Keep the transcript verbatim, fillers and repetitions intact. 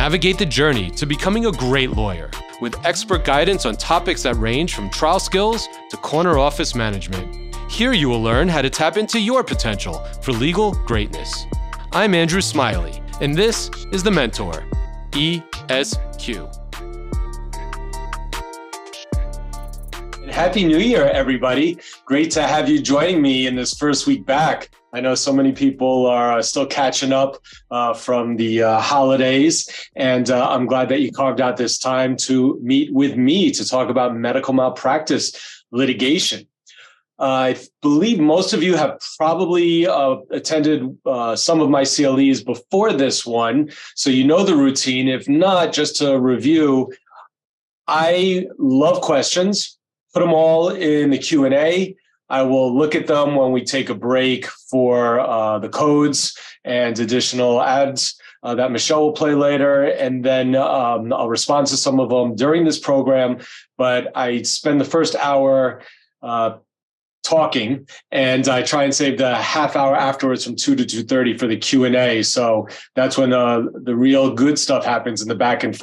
Navigate the journey to becoming a great lawyer with expert guidance on topics that range from trial skills to corner office management. Here you will learn how to tap into your potential for legal greatness. I'm Andrew Smiley, and this is The Mentor, E S Q. Happy New Year, everybody. Great to have you joining me in this first week back. I know so many people are still catching up uh, from the uh, holidays, and uh, I'm glad that you carved out this time to meet with me to talk about medical malpractice litigation. Uh, I believe most of you have probably uh, attended uh, some of my C L Es before this one, so you know the routine. If not, just to review, I love questions. Put them all in the Q and A. I will look at them when we take a break for uh, the codes and additional ads uh, that Michelle will play later. And then um, I'll respond to some of them during this program. But I spend the first hour uh, talking, and I try and save the half hour afterwards from two to two thirty for the Q and A. So that's when uh, the real good stuff happens in the back and forth.